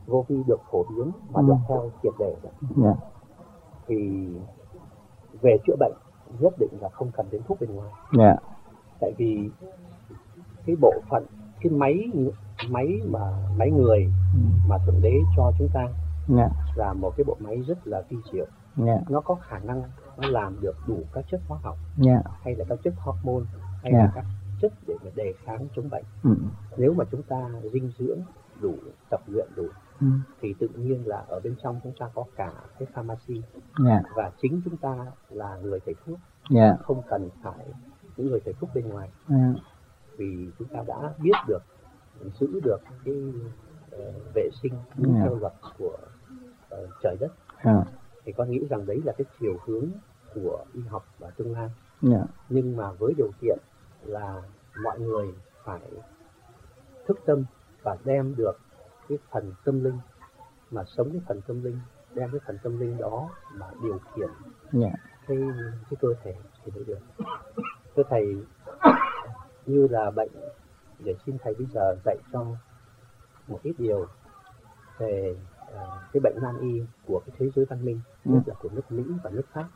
vô vi được phổ biến và được theo triệt để thì về chữa bệnh nhất định là không cần đến thuốc bên ngoài. Tại vì cái bộ phận, cái máy người mà Thượng Đế cho chúng ta là một cái bộ máy rất là vi diệu. Nó có khả năng nó làm được đủ các chất hóa học hay là các chất hormone hay là các chất để mà đề kháng chống bệnh. Nếu mà chúng ta dinh dưỡng đủ, tập luyện đủ thì tự nhiên là ở bên trong chúng ta có cả cái pharmacy và chính chúng ta là người thầy thuốc, không cần phải những người thầy thuốc bên ngoài. Vì chúng ta đã biết được, giữ được cái vệ sinh đúng theo luật của trời đất. Thì con nghĩ rằng đấy là cái chiều hướng của y học và tương lai. Nhưng mà với điều kiện là mọi người phải thức tâm và đem được cái phần tâm linh, mà sống cái phần tâm linh, đem cái phần tâm linh đó mà điều khiển cái cơ thể thì mới được. Thưa thầy, như là bệnh, để xin thầy bây giờ dạy cho một ít điều về cái bệnh nan y của cái thế giới văn minh, nhất là của nước Mỹ và nước Pháp.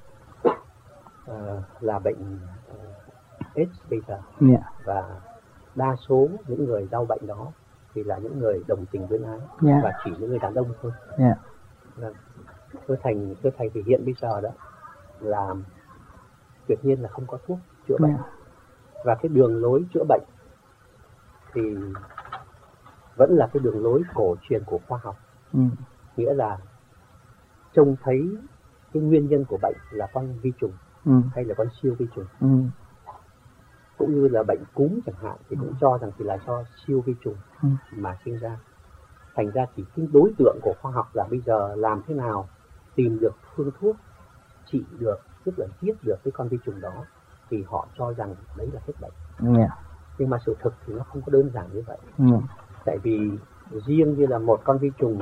Là bệnh AIDS bây giờ. Và đa số những người đau bệnh đó thì là những người đồng tình với ái và chỉ những người đàn ông thôi. Thưa thầy thì hiện bây giờ đó là tuyệt nhiên là không có thuốc chữa bệnh. Và cái đường lối chữa bệnh thì vẫn là cái đường lối cổ truyền của khoa học. Nghĩa là trông thấy cái nguyên nhân của bệnh là con vi trùng hay là con siêu vi trùng. Cũng như là bệnh cúm chẳng hạn thì cũng cho rằng thì là do siêu vi trùng mà sinh ra. Thành ra chỉ cái đối tượng của khoa học là bây giờ làm thế nào tìm được phương thuốc trị được, tức là giết được cái con vi trùng đó, thì họ cho rằng đấy là hết bệnh. Nhưng mà sự thực thì nó không có đơn giản như vậy. Tại vì riêng như là một con vi trùng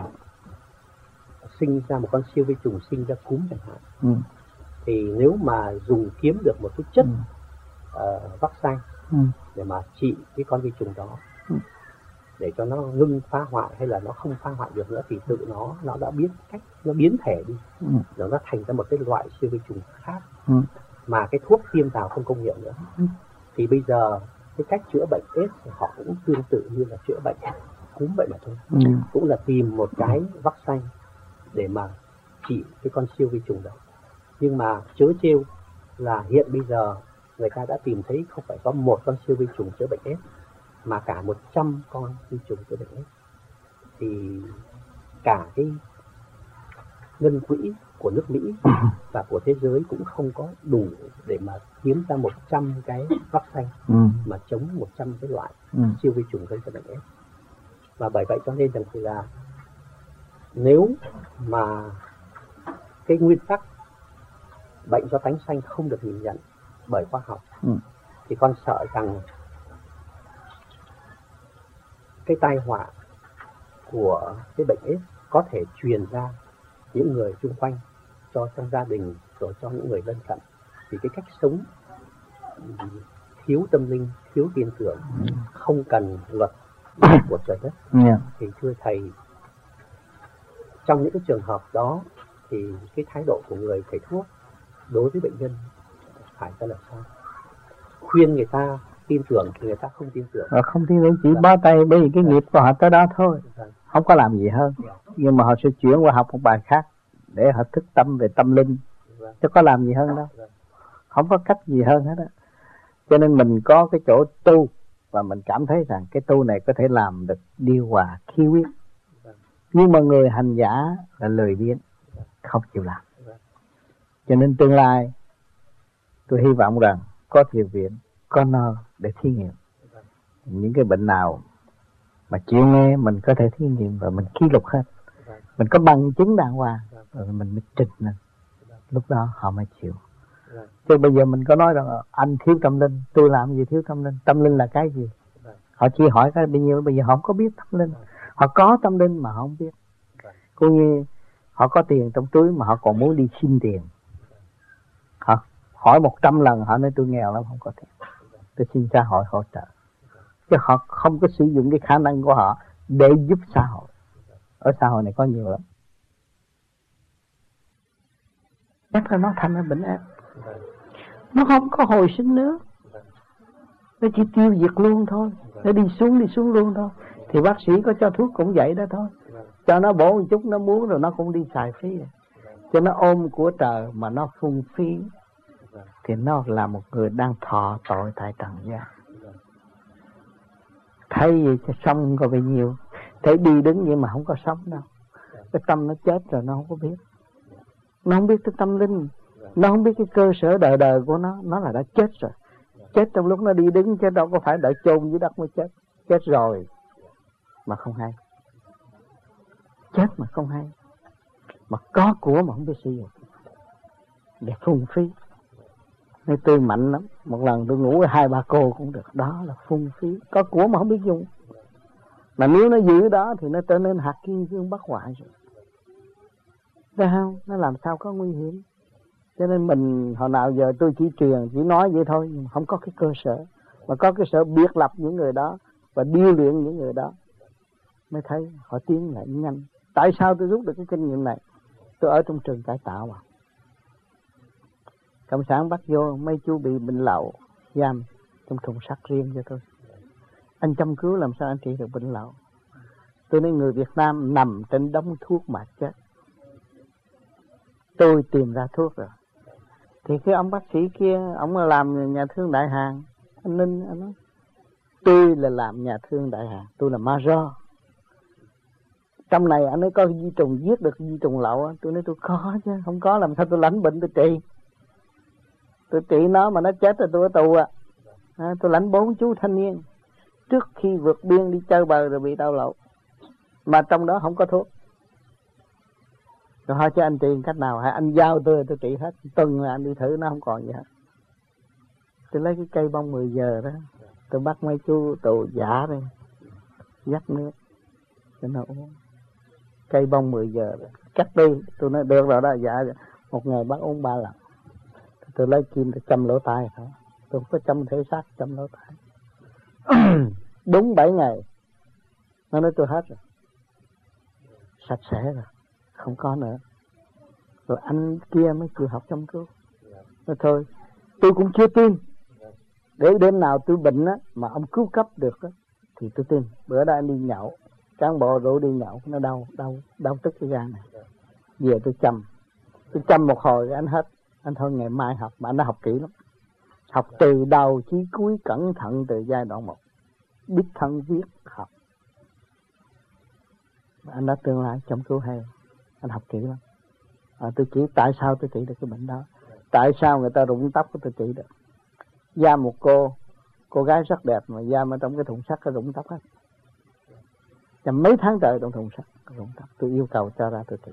sinh ra, một con siêu vi trùng sinh ra cúm chẳng hạn, thì nếu mà dùng kiếm được một cái chất vaccine để mà trị cái con vi trùng đó, để cho nó ngưng phá hoại hay là nó không phá hoại được nữa, thì tự nó đã biết cách, nó biến thể đi, rồi nó thành ra một cái loại siêu vi trùng khác mà cái thuốc tiêm vào không công hiệu nữa. Thì bây giờ cái cách chữa bệnh AIDS thì họ cũng tương tự như là chữa bệnh cúm vậy mà thôi. Cũng là tìm một cái vaccine để mà trị cái con siêu vi trùng đó. Nhưng mà chớ trêu là hiện bây giờ người ta đã tìm thấy không phải có một con siêu vi trùng chữa bệnh AIDS, mà cả 100 con vi trùng chữa bệnh AIDS. Thì cả cái ngân quỹ của nước Mỹ và của thế giới cũng không có đủ để mà kiếm ra 100 cái vaccine mà chống 100 cái loại siêu vi trùng gây ra bệnh AIDS. Và bởi vậy cho nên rằng thì là nếu mà cái nguyên tắc bệnh do tánh sanh không được nhìn nhận bởi khoa học, thì con sợ rằng cái tai họa của cái bệnh AIDS có thể truyền ra những người xung quanh, cho trong gia đình, rồi cho những người lân cận. Vì cái cách sống thiếu tâm linh, thiếu tin tưởng, không cần luật của trời đất. Thì thưa thầy, trong những cái trường hợp đó thì cái thái độ của người thầy thuốc đối với bệnh nhân phải ra làm sao? Khuyên người ta tin tưởng thì người ta không tin tưởng. Không tin tưởng, chỉ bó tay, bởi vì cái nghiệp của họ tới đó thôi, không có làm gì hơn. Nhưng mà họ sẽ chuyển qua học một bài khác để họ thức tâm về tâm linh, chứ có làm gì hơn đâu. Không có cách gì hơn hết á. Cho nên mình có cái chỗ tu, và mình cảm thấy rằng cái tu này có thể làm được điều hòa khí huyết. Nhưng mà người hành giả là lười biếng, không chịu làm. Cho nên tương lai tôi hy vọng rằng có thiền viện, có nơi để thí nghiệm. Những cái bệnh nào mà chịu nghe mình có thể thí nghiệm và mình ký lục hết. Mình có bằng chứng đàng hoàng rồi mình mới trình lên. Lúc đó họ mới chịu. Chứ bây giờ mình có nói rằng anh thiếu tâm linh, tôi làm gì thiếu tâm linh? Tâm linh là cái gì? Họ chỉ hỏi cái bao nhiêu, bây giờ họ không có biết tâm linh. Họ có tâm linh mà họ không biết. Cũng như họ có tiền trong túi mà họ còn muốn đi xin tiền. Họ hỏi 100 lần họ nói tôi nghèo lắm, không có tiền, tôi xin xã hội hỗ trợ. Chứ họ không có sử dụng cái khả năng của họ để giúp xã hội. Ở xã hội này có nhiều lắm. Chắc là nó thành ra bệnh ác. Nó không có hồi sinh nữa. Nó chỉ tiêu diệt luôn thôi. Nó đi xuống luôn thôi. Thì bác sĩ có cho thuốc cũng vậy đó thôi. Cho nó bổ một chút nó muốn rồi nó cũng đi xài phí. Cho nó ôm của trời mà nó phung phí. Thì nó là một người đang thọ tội tại trần gian. Thấy gì cho sống có bao nhiêu. Thấy đi đứng vậy mà không có sống đâu. Cái tâm nó chết rồi nó không có biết. Nó không biết cái tâm linh. Nó không biết cái cơ sở đời đời của nó là đã chết rồi. Chết trong lúc nó đi đứng chứ đâu có phải đợi chôn dưới đất mới chết. Chết rồi mà không hay. Chết mà không hay. Mà có của mà không biết sử dụng. Để phung phí. Nên tôi mạnh lắm. Một lần tôi ngủ với 2-3 cô cũng được. Đó là phung phí. Có của mà không biết dùng. Mà nếu nó giữ đó thì nó trở nên hạt kim cương bất hoại rồi. Thấy không? Nó làm sao có nguy hiểm. Cho nên mình hồi nào giờ tôi chỉ truyền, chỉ nói vậy thôi. Nhưng không có cái cơ sở. Mà có cái sở biệt lập những người đó. Và điêu luyện những người đó. Mới thấy họ tiến lại nhanh. Tại sao tôi rút được cái kinh nghiệm này? Tôi ở trong trường cải tạo mà. Cộng sản bắt vô mấy chú bị bệnh lậu giam trong thùng sắt riêng cho tôi. Anh chăm cứu làm sao anh trị được bệnh lậu? Tôi nói người Việt Nam nằm trên đống thuốc mà chết. Tôi tìm ra thuốc rồi. Thì cái ông bác sĩ kia, ông làm nhà thương đại hàng. Anh Ninh, anh nói, tôi là làm nhà thương đại hàng, tôi là Major. Trong này anh ấy có di trùng giết được di trùng lậu. Tôi nói tôi có chứ, không có làm sao tôi lãnh bệnh tôi trị. Tôi trị nó mà nó chết rồi tôi ở tù tôi lãnh 4 chú thanh niên trước khi vượt biên đi chơi bờ rồi bị đau lậu. Mà trong đó không có thuốc. Rồi hỏi cho anh trị cách nào? Hay anh giao tôi trị hết. Tuần là anh đi thử nó không còn gì hết. Tôi lấy cái cây bông 10 giờ đó. Tôi bắt mấy chú tù giả đây. Dắt nước cho nó uống. Cây bông 10 giờ đó. Cắt đi. Tôi nói được rồi đó. Dạ. Một ngày bắt uống 3 lần. Tôi lấy kim tôi châm lỗ tai thôi. Tôi không có châm thể xác, châm lỗ tai. Đúng 7 ngày. Nó nói tôi hết rồi. Sạch sẽ rồi. Không có nữa. Rồi anh kia mới chịu học chăm cứu. Nói thôi, tôi cũng chưa tin. Để đêm nào tôi bệnh á, mà ông cứu cấp được á, thì tôi tin. Bữa đó anh đi nhậu. Cán bộ rủ đi nhậu, nó đau tức cái gan này. Về tôi châm. Tôi châm một hồi rồi anh hết. Anh thôi ngày mai học, mà anh đã học kỹ lắm. Học từ đầu chí cuối cẩn thận từ giai đoạn 1. Biết thân viết học. Anh đã tương lai chăm cứu hay. Anh học kỹ lắm. Tôi chỉ tại sao tôi trị được cái bệnh đó. Tại sao người ta rụng tóc của tôi trị được. Giam một cô gái rất đẹp mà giam ở trong cái thùng sắt cái rụng tóc hết. Chầm mấy tháng trời trong thùng sắt rụng tóc. Tôi yêu cầu cho ra tôi trị.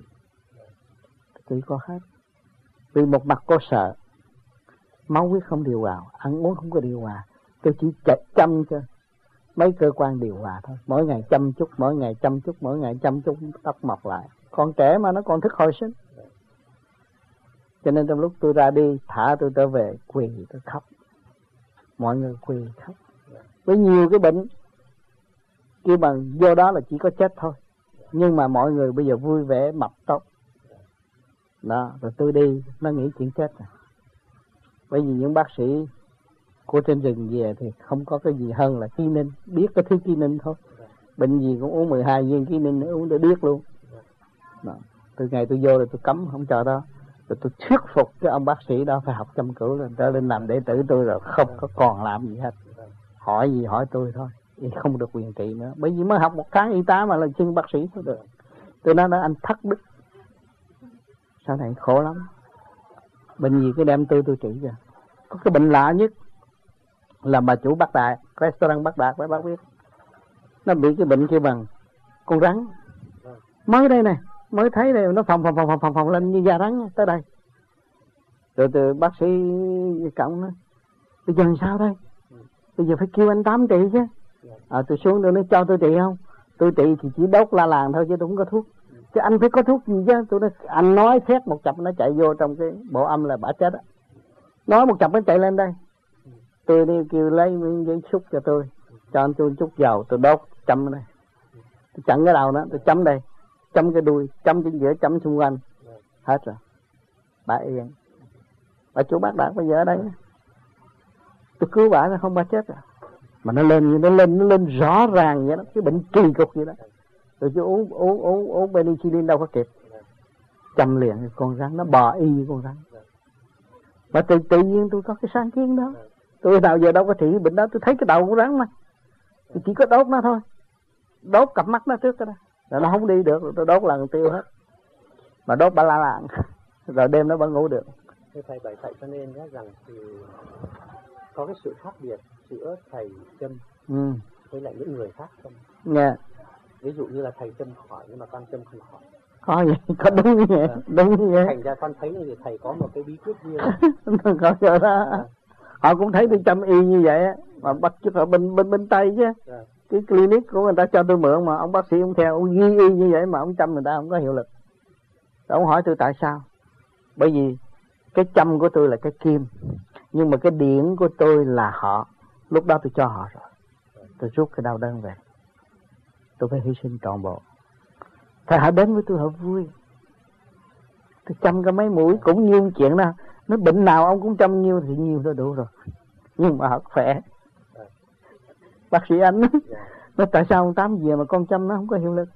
Tôi có hết. Vì một mặt có sợ. Máu huyết không điều hòa. Ăn uống không có điều hòa. Tôi chỉ chăm cho mấy cơ quan điều hòa thôi. Mỗi ngày chăm chút, mỗi ngày chăm chút, mỗi ngày chăm chút, tóc mọc lại. Còn trẻ mà nó còn thức hồi sinh. Cho nên trong lúc tôi ra đi, thả tôi trở về, quỳ tôi khóc. Mọi người quỳ khóc. Với nhiều cái bệnh kia bằng vô đó là chỉ có chết thôi. Nhưng mà mọi người bây giờ vui vẻ, mập tốt. Đó, rồi tôi đi, nó nghĩ chuyện chết rồi. Bởi vì những bác sĩ của trên rừng về thì không có cái gì hơn là quinin. Biết cái thứ quinin thôi. Bệnh gì cũng uống 12 viên quinin nữa, uống để biết luôn. Đó. Từ ngày tôi vô rồi tôi cấm không cho đó. Rồi tôi thuyết phục cái ông bác sĩ đó phải học chăm cứu rồi trở lên làm đệ tử tôi rồi không có còn làm gì hết. Hỏi gì hỏi tôi thôi. Không được quyền trị nữa. Bởi vì mới học 1 tháng y tá mà là chân bác sĩ thôi được. Tôi nói đó anh thất đức. Sau này khổ lắm. Bệnh gì cứ đem tôi trị cho. Có cái bệnh lạ nhất là bà chủ Bắc Đại, restaurant Bắc Đạt đó bác biết. Nó bị cái bệnh kia bằng con rắn. Mới đây này, mới thấy đây nó phồng lên như da rắn tới đây. Rồi từ bác sĩ cộng nó, bây giờ sao đây? Bây giờ phải kêu anh Tám trị chứ. Tôi xuống tôi nói cho tôi trị không? Tôi trị thì chỉ đốt la làng thôi chứ tôi không có thuốc. Chứ anh phải có thuốc gì chứ? Tôi nói, anh nói xét một chập nó chạy vô trong cái bộ âm là bả chết á. Nói một chập nó chạy lên đây. Tôi đi kêu lấy miếng giấy xúc cho tôi. Cho anh tôi chút dầu, tôi đốt châm ở đây. Tôi chặn cái đầu đó, tôi chấm đây. chấm cái đuôi, chấm chính giữa, chấm xung quanh, hết rồi. Bà yên. Bà chủ bác Đạt bây giờ ở đây, tôi cứu bà nó không bà chết rồi. Mà nó lên rõ ràng vậy đó, cái bệnh kỳ cục vậy đó. Rồi chứ uống penicillin đâu có kịp. Châm liền con rắn nó bò y như con rắn. Mà tự nhiên tôi có cái sáng kiến đó. Tôi nào giờ đâu có trị bệnh đó, tôi thấy cái đầu con rắn mà. Tôi chỉ có đốt nó thôi. Đốt cặp mắt nó trước đó. Rồi nó không đi được, rồi tôi đốt lần tiêu hết. Mà đốt ba la lạng. Rồi đêm nó vẫn ngủ được. Thưa thầy, bởi vậy cho nên rằng thì có cái sự khác biệt giữa thầy châm với lại những người khác không? Nghe. Ví dụ như là thầy châm khỏi nhưng mà con châm không khỏi. Có vậy, có đúng như vậy, đúng như vậy. Thành ra con thấy thì thầy có một cái bí quyết riêng. Có chỗ đó. Họ cũng thấy tôi châm y như vậy á, mà bắt chước ở bên Tây chứ. Cái clinic của người ta cho tôi mượn mà ông bác sĩ ông theo, ông ghi y như vậy mà ông châm người ta không có hiệu lực. Rồi ông hỏi tôi tại sao? Bởi vì cái châm của tôi là cái kim, nhưng mà cái điển của tôi là họ. Lúc đó tôi cho họ rồi, tôi rút cái đau đớn về. Tôi phải hy sinh trọn bộ. Thầy họ đến với tôi họ vui. Tôi chăm cái mấy mũi cũng như chuyện đó. Nó bệnh nào ông cũng chăm nhiêu thì nhiêu đó đủ rồi. Nhưng mà họ khỏe. Bác sĩ anh nói tại sao ông Tám về mà con chăm nó không có hiệu lực.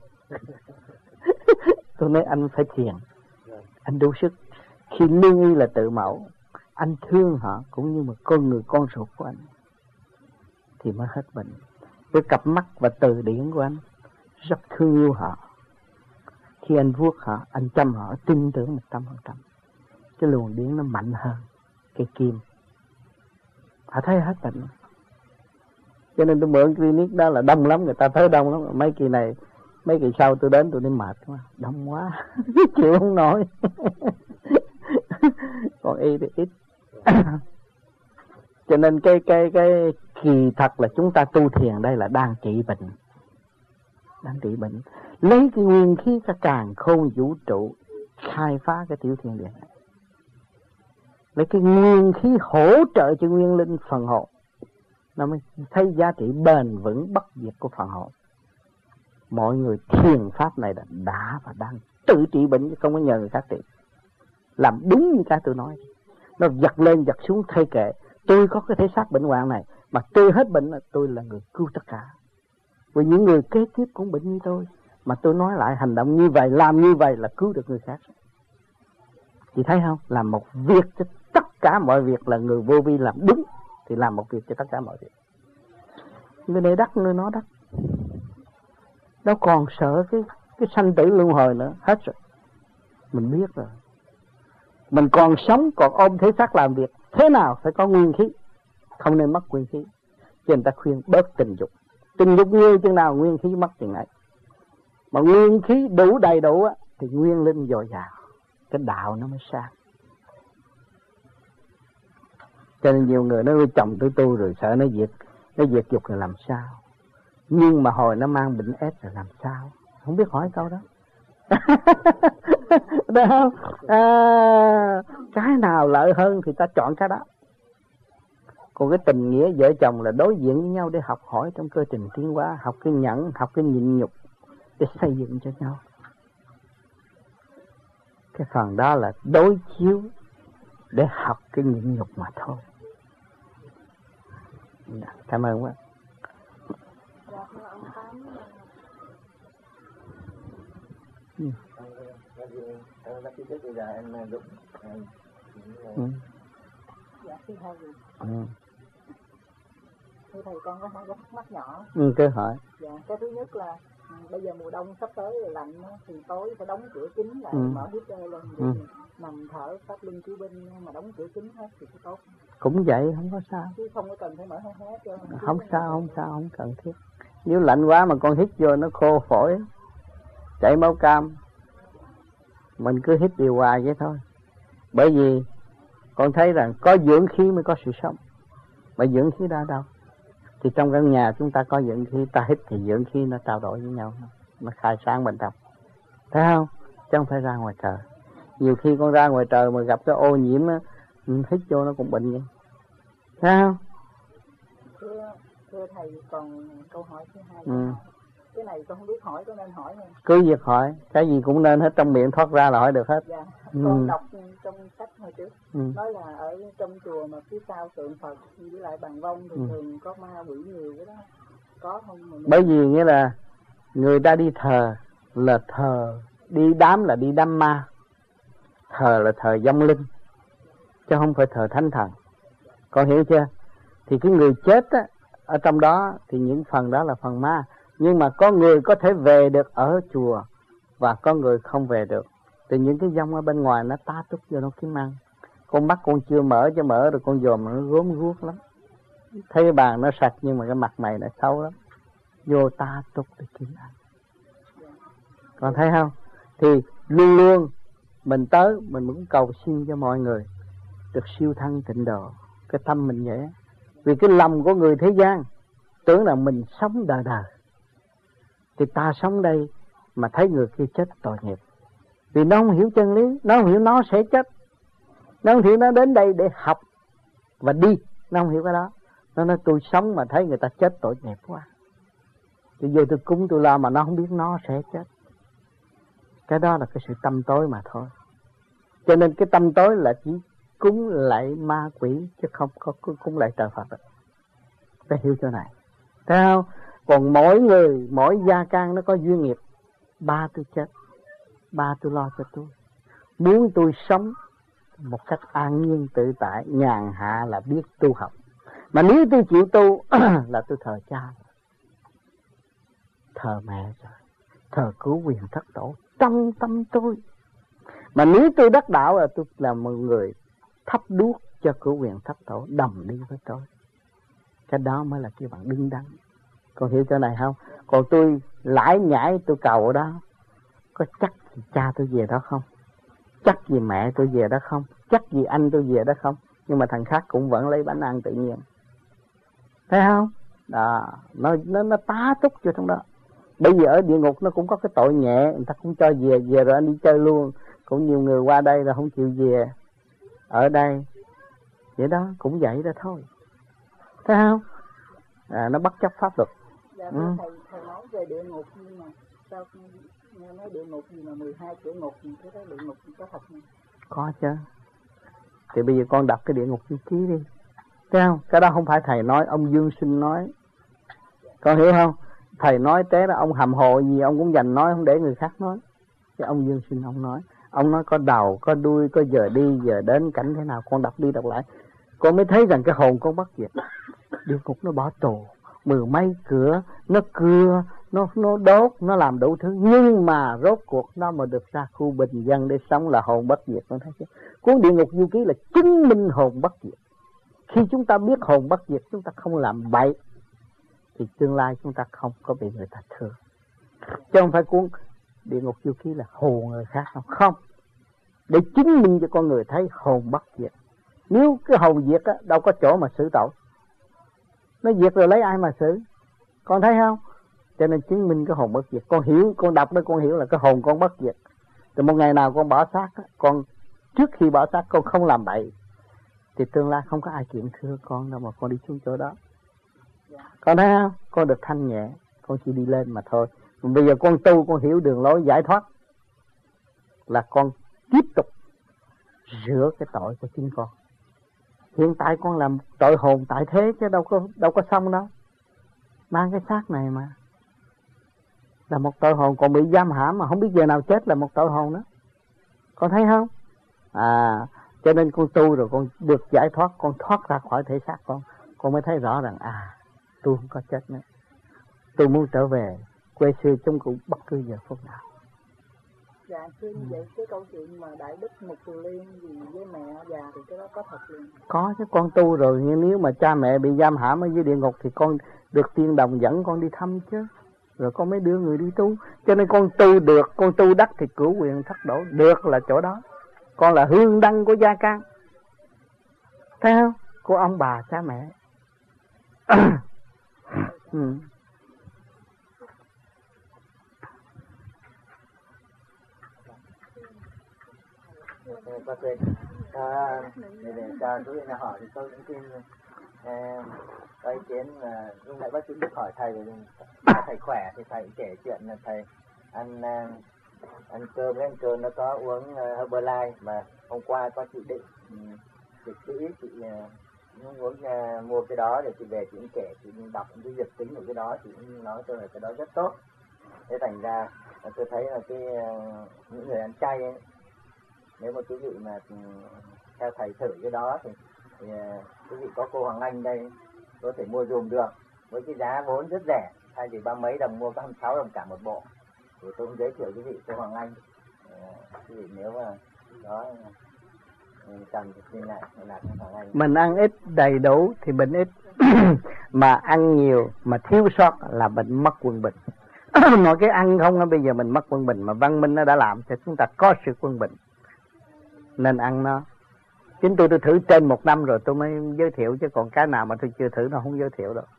Tôi nói anh phải thiền. Anh đủ sức. Khi lương y là tự mẫu, anh thương họ cũng như một con người con ruột của anh thì mới hết bệnh. Với cặp mắt và từ điển của anh rất thương yêu họ. Khi anh vuốt họ, anh chăm họ, tin tưởng 100%. Cái luồng điển nó mạnh hơn cái kim. Họ thấy hết bệnh. Cho nên tôi mượn clinic đó là đông lắm, người ta thấy đông lắm. Mấy kỳ này, mấy kỳ sau tôi đến tôi đi mệt quá, đông quá, chịu không nổi. Còn y thì ít. Cho nên cái kỳ thật là chúng ta tu thiền đây là đang trị bệnh. Đang trị bệnh. Lấy cái nguyên khí cả càn khôn vũ trụ khai phá cái tiểu thiên địa này. Lấy cái nguyên khí hỗ trợ cho nguyên linh phần hồn, nó mới thấy giá trị bền vững bất diệt của phần hồn. Mọi người thiền pháp này đã và đang tự trị bệnh chứ không có nhờ người khác trị. Làm đúng như cái tôi nói. Nó giật lên giật xuống thay kệ. Tôi có cái thể xác bệnh hoạn này, mà tôi hết bệnh là tôi là người cứu tất cả. Vì những người kế tiếp cũng bệnh như tôi, mà tôi nói lại hành động như vậy, làm như vậy là cứu được người khác. Chị thấy không? Làm một việc cho tất cả mọi việc là người vô vi làm đúng, thì làm một việc cho tất cả mọi việc. Người này đắc, người nó đắc. Đâu còn sợ cái sanh tử luân hồi nữa, hết rồi. Mình biết rồi. Mình còn sống, còn ôm thể xác làm việc, thế nào phải có nguyên khí, không nên mất nguyên khí. Cho nên ta khuyên bớt tình dục. Tình dục nhiều chừng nào nguyên khí mất chừng ấy. Mà nguyên khí đủ đầy đủ á, thì nguyên linh dồi dào, cái đạo nó mới sang. Cho nên nhiều người nói chồng tôi tu rồi sợ nó diệt dục là làm sao. Nhưng mà hồi nó mang bệnh S là làm sao. Không biết hỏi câu đó. Được không? Cái nào lợi hơn thì ta chọn cái đó. Còn cái tình nghĩa vợ chồng là đối diện với nhau để học hỏi trong cơ trình tiến hóa, học cái nhẫn, học cái nhịn nhục để xây dựng cho nhau. Cái phần đó là đối chiếu để học cái nhịn nhục mà thôi. Cảm ơn quá. Thưa thầy, con có hai cái thắc mắc nhỏ. Cứ hỏi. Dạ, cái thứ nhất là bây giờ mùa đông sắp tới là lạnh thì tối phải đóng cửa kín lại, mở heater lên để nằm thở pháp luân cứu binh, mà đóng cửa kín hết thì tốt. Cũng vậy, không có sao. Chứ không có cần phải mở hết cho. Không sao, không cần thiết. Nếu lạnh quá mà con hít vô nó khô phổi, chảy máu cam, mình cứ hít điều hòa vậy thôi. Bởi vì con thấy rằng có dưỡng khí mới có sự sống. Mà dưỡng khí đã đâu? Thì trong căn nhà chúng ta có dưỡng khí, ta hít thì dưỡng khí nó trao đổi với nhau, nó khai sáng bên trong. Thấy không? Chứ không phải ra ngoài trời. Nhiều khi con ra ngoài trời mà gặp cái ô nhiễm á, hít vô nó cũng bệnh vậy. Thấy không? Thưa thầy, còn câu hỏi thứ hai Cái này con không biết hỏi, có nên hỏi không? Cứ việc hỏi, cái gì cũng nên hết, trong miệng thoát ra là hỏi được hết. Dạ, con đọc trong sách hồi trước, nói là ở trong chùa mà phía sau tượng Phật với lại bàn vông thì thường có ma quỷ nhiều cái đó, có không? Bởi vì nghĩa là người ta đi thờ là thờ, đi đám là đi đám ma, thờ là thờ vong linh, chứ không phải thờ thánh thần. Con hiểu chưa? Thì cái người chết á, ở trong đó thì những phần đó là phần ma. Nhưng mà có người có thể về được ở chùa và có người không về được. Thì những cái vong ở bên ngoài nó tá túc vô nó kiếm ăn. Con mắt con chưa mở, chứ mở rồi con dòm nó gốm guốc lắm. Thấy cái bàn nó sạch nhưng mà cái mặt mày nó xấu lắm. Vô tá túc để kiếm ăn. Con thấy không? Thì luôn luôn mình tới, mình cũng cầu xin cho mọi người được siêu thăng tịnh độ. Cái tâm mình vậy. Vì cái lòng của người thế gian tưởng là mình sống đời đời, thì ta sống đây mà thấy người kia chết tội nghiệp. Vì nó không hiểu chân lý, nó không hiểu nó sẽ chết, nó không hiểu nó đến đây để học và đi, nó không hiểu cái đó. Nó nói tôi sống mà thấy người ta chết tội nghiệp quá, thì giờ tôi cúng tôi lo mà nó không biết nó sẽ chết. Cái đó là cái sự tâm tối mà thôi. Cho nên cái tâm tối là chỉ cúng lại ma quỷ, chứ không có cúng lại trời Phật. Phải hiểu chỗ này, thấy không? Còn mỗi người, mỗi gia can nó có duyên nghiệp. Ba tôi chết, ba tôi lo cho tôi. Muốn tôi sống một cách an nhiên tự tại, nhàn hạ là biết tu học. Mà nếu tôi chịu tu là tôi thờ cha, thờ mẹ rồi, thờ cứu quyền thất tổ trong tâm tôi. Mà nếu tôi đắc đạo là tôi là một người thắp đuốc cho cứu quyền thất tổ đồng đi với tôi. Cái đó mới là cái bằng đứng đắn. Con hiểu chỗ này không? Còn tôi lải nhải tôi cầu ở đó, có chắc gì cha tôi về đó không? Chắc gì mẹ tôi về đó không? Chắc gì anh tôi về đó không? Nhưng mà thằng khác cũng vẫn lấy bánh ăn tự nhiên. Thấy không? Đó, nó tá túc vô trong đó. Bởi vì ở địa ngục nó cũng có cái tội nhẹ, người ta cũng cho về rồi anh đi chơi luôn. Cũng nhiều người qua đây là không chịu về. Ở đây vậy đó, cũng vậy đó thôi. Thấy không? Nó bất chấp pháp luật. Dạ, thầy nói về địa ngục, nhưng mà sao nghe nói địa ngục gì mà 12 cửa ngục, thế đó địa ngục có thật không? Có chứ. Thì bây giờ con đọc cái địa ngục chi ký đi. Thấy không? Cái đó không phải thầy nói, ông Dương Sinh nói. Con hiểu không? Thầy nói tế là ông hàm hồ gì ông cũng dành nói, không để người khác nói. Cái ông Dương Sinh ông nói. Ông nói có đầu, có đuôi, có giờ đi, giờ đến, cảnh thế nào. Con đọc đi đọc lại, con mới thấy rằng cái hồn con bất diệt. Địa ngục nó bỏ tù, 10 mấy cửa, nó cưa, nó đốt, nó làm đủ thứ. Nhưng mà rốt cuộc nó mà được ra khu bình dân để sống là hồn bất diệt. Con thấy chưa? Cuốn Địa Ngục Du Ký là chứng minh hồn bất diệt. Khi chúng ta biết hồn bất diệt, chúng ta không làm bậy, thì tương lai chúng ta không có bị người ta thương. Chứ không phải cuốn Địa Ngục Du Ký là hù người khác không. Để chứng minh cho con người thấy hồn bất diệt. Nếu cái hồn diệt á, đâu có chỗ mà xử tội. Nó diệt rồi lấy ai mà xử? Con thấy không? Cho nên chứng minh cái hồn bất diệt. Con hiểu, con đọc đó con hiểu là cái hồn con bất diệt. Từ một ngày nào con bỏ xác á, con trước khi bỏ xác con không làm bậy, thì tương lai không có ai kiện thưa con đâu mà con đi xuống chỗ đó. Con thấy không? Con được thanh nhẹ, con chỉ đi lên mà thôi. Bây giờ con tu, con hiểu đường lối giải thoát, là con tiếp tục rửa cái tội của chính con. Hiện tại con làm tội hồn tại thế chứ đâu có xong đâu. Mang cái xác này mà là một tội hồn, còn bị giam hãm mà không biết giờ nào chết là một tội hồn đó. Con thấy không? Cho nên con tu rồi con được giải thoát, con thoát ra khỏi thể xác con mới thấy rõ rằng tôi không có chết nữa. Tôi muốn trở về quê xưa chúng cũng bất cứ giờ phút nào. Dạ, như vậy cái câu chuyện mà Đại Đức Mục Kiều Liên gì với mẹ già thì cái đó có thật luôn? Có chứ, con tu rồi, nhưng nếu mà cha mẹ bị giam hãm ở dưới địa ngục thì con được tiên đồng dẫn con đi thăm chứ. Rồi con mới đưa người đi tu. Cho nên con tu được, con tu đắc thì cửu quyền thất đổ được là chỗ đó. Con là hương đăng của gia can. Thấy không? Của ông bà cha mẹ. Có thể để cho quý vị hỏi thì tôi cũng tin Có ý kiến là lúc nãy bác sĩ Đức hỏi thầy về thầy khỏe thì thầy kể chuyện là thầy ăn cơm nó có uống Herbalife, mà hôm qua có chị Định chị muốn mua cái đó để chị về chị cũng kể, chị đọc cái dược tính của cái đó, chị cũng nói tôi là cái đó rất tốt. Thế thành ra tôi thấy là những người ăn chay ấy, nếu mà quý vị mà theo thầy thử cái đó thì quý vị có cô Hoàng Anh đây có thể mua dùm được với cái giá vốn rất rẻ, thay vì 30 mấy đồng mua có 26 đồng cả một bộ. Thì tôi cũng giới thiệu quý vị cô Hoàng Anh, quý vị nếu mà đó cần thì xin lại là Hoàng Anh. Mình ăn ít đầy đủ thì bệnh ít mà ăn nhiều mà thiếu sót là bệnh mất quân bình. Mọi cái ăn không bây giờ mình mất quân bình, mà văn minh nó đã làm cho chúng ta có sự quân bình, nên ăn nó. Chính tôi thử trên 1 năm rồi tôi mới giới thiệu, chứ còn cái nào mà tôi chưa thử nó không giới thiệu đâu.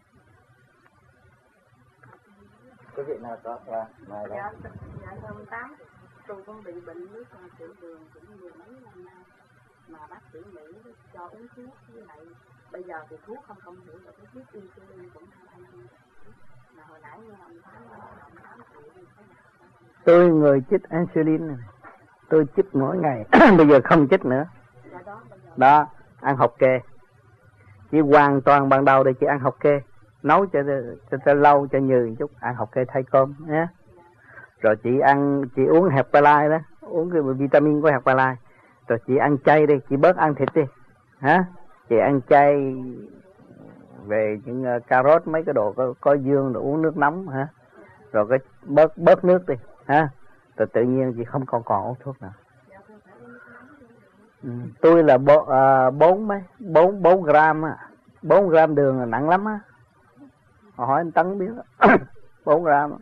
Quý vị nào có mời đó. Dạ ông Tám, tôi cũng bị bệnh nước tiểu đường cũng nhiều mấy năm nay, mà bác sĩ Mỹ cho uống thuốc, với lại bây giờ thì thuốc không hiểu được, cái thuốc insulin cũng hay mà hồi nãy nghe ông Tám tôi người chích insulin này, tôi chích mỗi ngày bây giờ không chích nữa. Đó, ăn hột kê. Chỉ hoàn toàn ban đầu để chị ăn hột kê, nấu cho lâu cho nhừ chút, ăn hột kê thay cơm nhé. Rồi chị uống Herbalife đó, uống cái vitamin của Herbalife. Rồi chị ăn chay đi, chị bớt ăn thịt đi. Hả? Chị ăn chay về những cà rốt, mấy cái đồ có dương, rồi uống nước nóng hả? Rồi cái bớt nước đi, hả? Rồi tự nhiên chị không còn uống thuốc nào. Tôi là 4 gram á, 4 gram đường là nặng lắm á. Hỏi anh Tấn biết đó. 4 gram.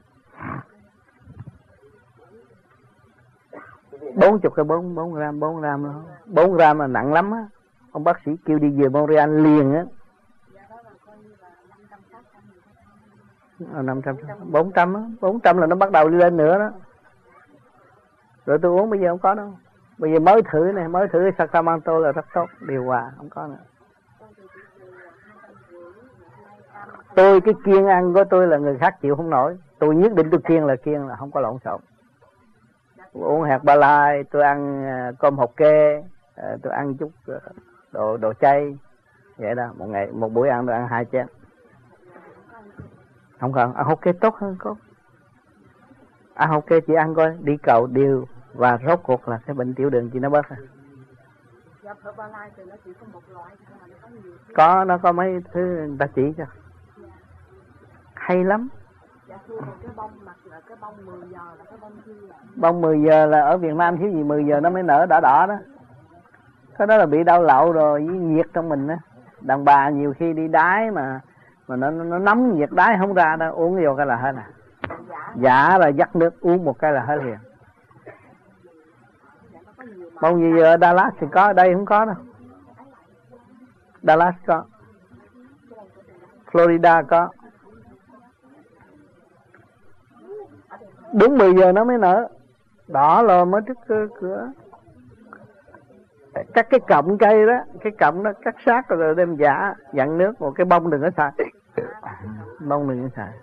40 cái 4 gram, 4 gram đó. 4 gram là nặng lắm á. Ông bác sĩ kêu đi về Montreal liền á. 500, 400 á, 400 là nó bắt đầu đi lên nữa đó. Rồi tôi uống bây giờ không có đâu. Bây giờ mới thử Sacramento là rất tốt, điều hòa không có nữa. Tôi cái kiêng ăn của tôi là người khác chịu không nổi. Tôi nhất định tôi kiêng là không có lộn xộn. Uống Herbalife, tôi ăn cơm hột kê, tôi ăn chút đồ chay. Vậy đó, một buổi ăn tôi ăn 2 chén. Không cần, ăn hột kê tốt hơn có. Ăn hột kê chị ăn coi, đi cầu điều và rốt cuộc là cái bệnh tiểu đường chị nó bớt rồi. Có, nó có mấy thứ người ta chỉ cho. Hay lắm. Bông 10 giờ là ở Việt Nam thiếu gì 10 giờ nó mới nở đỏ đỏ đó. Cái đó là bị đau lậu rồi với nhiệt trong mình á. Đàn bà nhiều khi đi đái mà nó nóng nhiệt đái không ra đâu, uống vô cái là hết à. Dạ là dắt nước uống một cái là hết liền. Bông gì giờ Dallas thì có, ở đây không có đâu. Dallas có, Florida có. Đúng 10 giờ nó mới nở đỏ rồi mới trước cửa. Cắt cái cọng cây đó, cái cọng đó cắt sát rồi đem dặn nước, một cái bông đừng có xài. Bông đừng có xài.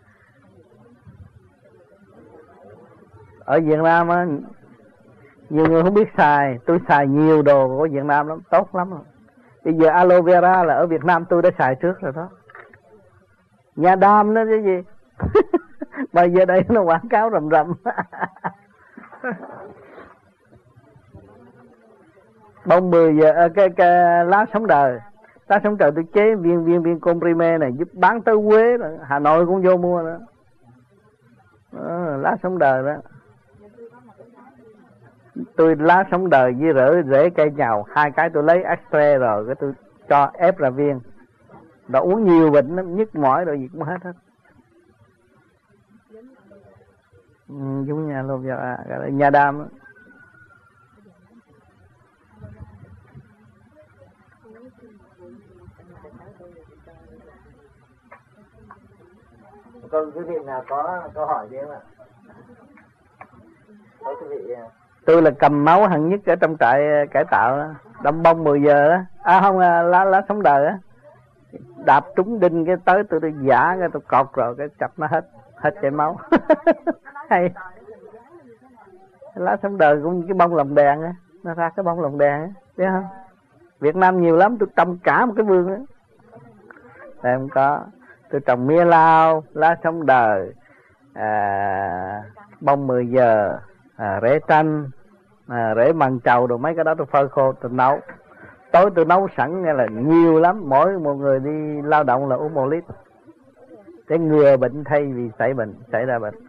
Ở Việt Nam á, nhiều người không biết xài, tôi xài nhiều đồ của Việt Nam lắm, tốt lắm rồi. Bây giờ aloe vera là ở Việt Nam tôi đã xài trước rồi đó. Nhà đam đó chứ gì. Bây giờ đây nó quảng cáo rầm rầm. Bông 10 giờ cái lá sống đời. Lá sống đời tôi chế viên comprime này giúp bán tới Quế rồi. Hà Nội cũng vô mua nữa. Lá sống đời đó. Tôi lá sống đời với rễ cây nhàu, 2 cái tôi lấy extra rồi cái tôi cho ép ra viên. Đã uống nhiều bệnh lắm, nhức mỏi rồi gì cũng hết. Giống nhà luôn nhà đam đó. Còn quý vị nào có câu hỏi gì không ạ? Có quý vị. Tôi là cầm máu hằng nhất ở trong trại cải tạo đó. Đâm bông 10 giờ đó. À không, lá sống đời á. đạp trúng đinh cái tới tôi giả cái tôi cọt rồi cái chập nó hết chảy máu. Hay lá sống đời cũng cái bông lồng đèn á, nó ra cái bông lồng đèn á, biết không? Việt Nam nhiều lắm, tôi trồng cả một cái vườn á. Đây không có, tôi trồng mía lao, lá sống đời, bông 10 giờ, rễ chanh, rễ măng trầu, đồ mấy cái đó tôi phơi khô tôi nấu. Tối tôi nấu sẵn nghe là nhiều lắm, mỗi một người đi lao động là uống 1 lít để ngừa bệnh thay vì xảy ra bệnh.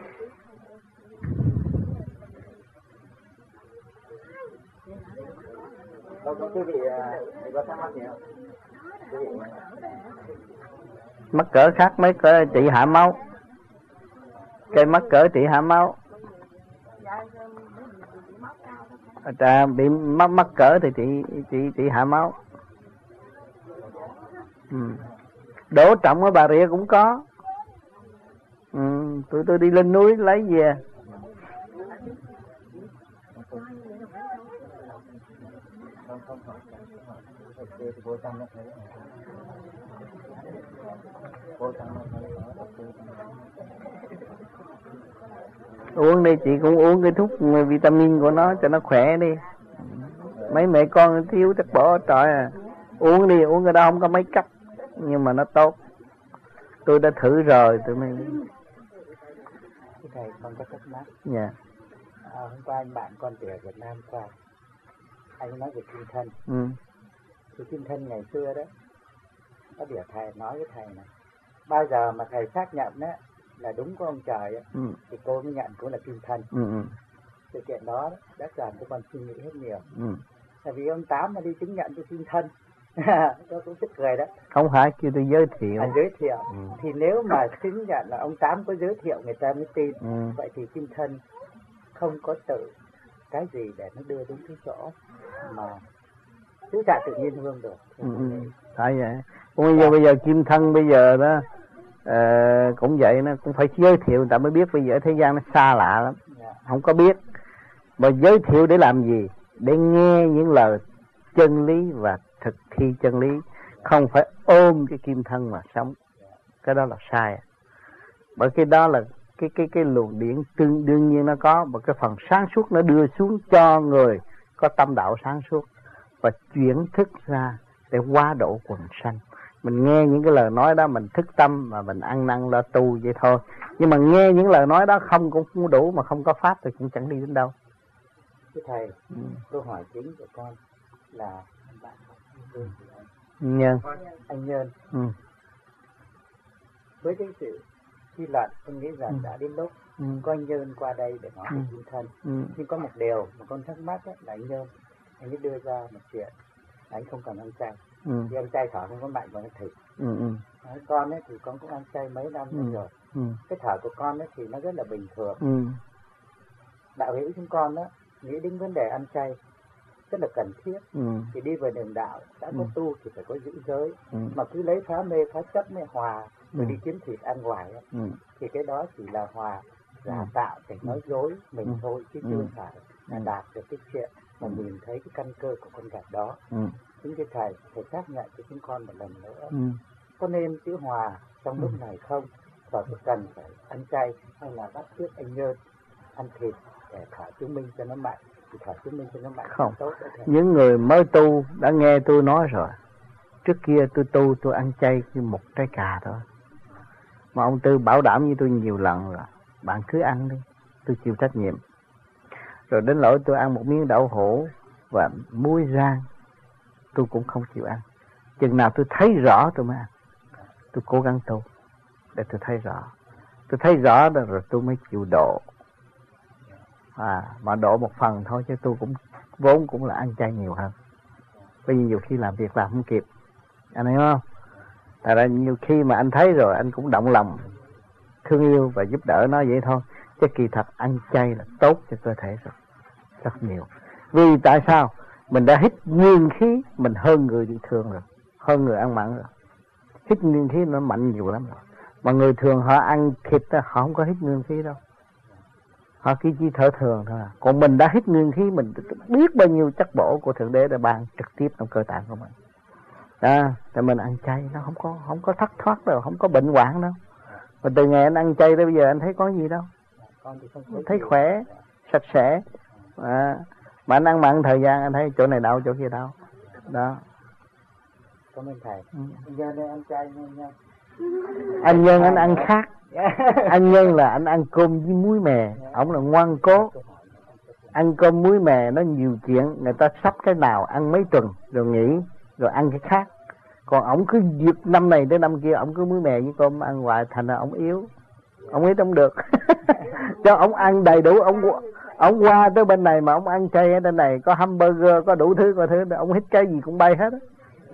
Quý vị có thắc mắc gì không? Mắc cỡ khác mấy cỡ trị hạ máu. Cây mắc cỡ trị hạ máu. Bị mắc cỡ thì trị hạ máu. Đổ trọng ở Bà Rịa cũng có. Tụi tôi đi lên núi lấy về. Uống đi, chị cũng uống cái thuốc vitamin của nó cho nó khỏe đi. Mấy mẹ con thiếu chất bỏ trời à. Uống đi, uống cái đó không có mấy cách nhưng mà nó tốt. Tôi đã thử rồi tụi mình. Thầy con có thắc mắc. Dạ. Hôm qua anh bạn con từ Việt Nam qua, anh nói về kim thân. Thì kim thân ngày xưa đó, có điều thầy nói với thầy này, bao giờ mà thầy xác nhận đó là đúng của ông trời á, thì cô mới nhận cũng là kim thân. Sự kiện đó đã làm cho con suy nghĩ hết nhiều. Tại vì ông Tám mà đi chứng nhận cho kim thân, đó cũng tức cười đó. Không phải kêu tôi giới thiệu. Giới thiệu. Thì nếu mà chứng nhận là ông Tám có giới thiệu người ta mới tin. Vậy thì kim thân không có tự cái gì để nó đưa đến cái chỗ mà tứ xạ tự nhiên hương được. Phải vậy. Bây giờ kim thân bây giờ đó cũng vậy, nó cũng phải giới thiệu người ta mới biết. Bây giờ thế gian nó xa lạ lắm, không có biết. Mà giới thiệu để làm gì? Để nghe những lời chân lý và thực thi chân lý, không phải ôm cái kim thân mà sống. Cái đó là sai. Bởi cái đó là cái luồng điển đương nhiên nó có một cái phần sáng suốt, nó đưa xuống cho người có tâm đạo sáng suốt và chuyển thức ra để hóa độ quần sanh. Mình nghe những cái lời nói đó mình thức tâm mà mình ăn năn lo tu vậy thôi. Nhưng mà nghe những lời nói đó không cũng đủ, mà không có pháp thì cũng chẳng đi đến đâu. Thưa thầy, câu hỏi chính của con là bạn Nhân. Anh Nhân. Với cái sự suy luận, tôi nghĩ rằng đã đến lúc có anh Nhân qua đây để nói về kim thân. Nhưng có một điều mà con thắc mắc là anh Nhân, anh ấy đưa ra một chuyện, anh không cần ăn chay. Vì ăn chay thở không có mạnh bằng cái thịt. Con ấy thì con cũng ăn chay mấy năm rồi. Cái thở của con ấy thì nó rất là bình thường. Đạo hữu chúng con đó nghĩ đến vấn đề ăn chay rất là cần thiết. Thì đi về đường đạo đã có tu thì phải có giữ giới. Mà cứ lấy phá mê phá chấp mới hòa rồi đi kiếm thịt ăn ngoài ấy. Thì cái đó chỉ là hòa giả tạo để nói dối mình thôi, chứ chưa phải là đạt được cái chuyện mà nhìn thấy cái căn cơ của con gạt đó. Chính cái thầy xác nhận cho chúng con một lần nữa. Có nên chữ hòa trong lúc này không? Và tôi cần phải ăn chay hay là bắt trước anh Nhơn ăn thịt để thở chứng minh cho nó mạnh? Thì thở chứng minh cho nó mạnh không tốt. Những người mới tu đã nghe tôi nói rồi. Trước kia tôi tu tôi ăn chay như một trái cà thôi. Mà ông Tư bảo đảm với tôi nhiều lần rồi, bạn cứ ăn đi, tôi chịu trách nhiệm. Rồi đến lỗi tôi ăn một miếng đậu hũ và muối rang, tôi cũng không chịu ăn. Chừng nào tôi thấy rõ tôi mới ăn. Tôi cố gắng tu để tôi thấy rõ. Tôi thấy rõ rồi tôi mới chịu độ. Mà độ một phần thôi, chứ tôi cũng vốn cũng là ăn chay nhiều hơn. Bởi vì nhiều khi làm việc làm không kịp, anh thấy không? Tại ra nhiều khi mà anh thấy rồi anh cũng động lòng thương yêu và giúp đỡ nó vậy thôi. Chứ kỳ thật ăn chay là tốt cho cơ thể rất nhiều. Vì tại sao? Mình đã hít nguyên khí, mình hơn người bình thường rồi, hơn người ăn mặn rồi. Hít nguyên khí nó mạnh nhiều lắm rồi. Mà người thường họ ăn thịt họ không có hít nguyên khí đâu, họ chỉ thở thường thôi. Còn mình đã hít nguyên khí, mình biết bao nhiêu chất bổ của Thượng Đế đã ban trực tiếp trong cơ tạng của mình. Tại mình ăn chay nó không có thất thoát đâu, không có bệnh hoạn đâu. Mà từ ngày anh ăn chay tới bây giờ anh thấy có gì đâu, thấy khỏe, sạch sẽ. Mà anh ăn mặn thời gian anh thấy chỗ này đau, chỗ kia đau. Đó. Cảm ơn thầy. Giờ đây ăn chay nha. Anh Nhân anh ăn khác. Anh Nhân là anh ăn cơm với muối mè, ổng là ngoan cố. Ăn cơm muối mè nó nhiều chuyện, người ta sắp cái nào ăn mấy tuần rồi nghỉ, rồi ăn cái khác. Còn ổng cứ việc năm này tới năm kia, ổng cứ muối mè với cơm ăn hoài, thành ra ổng yếu. Ổng ít không được. Cho ổng ăn đầy đủ, ổng qua tới bên này mà ổng ăn chay ở bên này, có hamburger, có đủ thứ, ổng hít cái gì cũng bay hết á.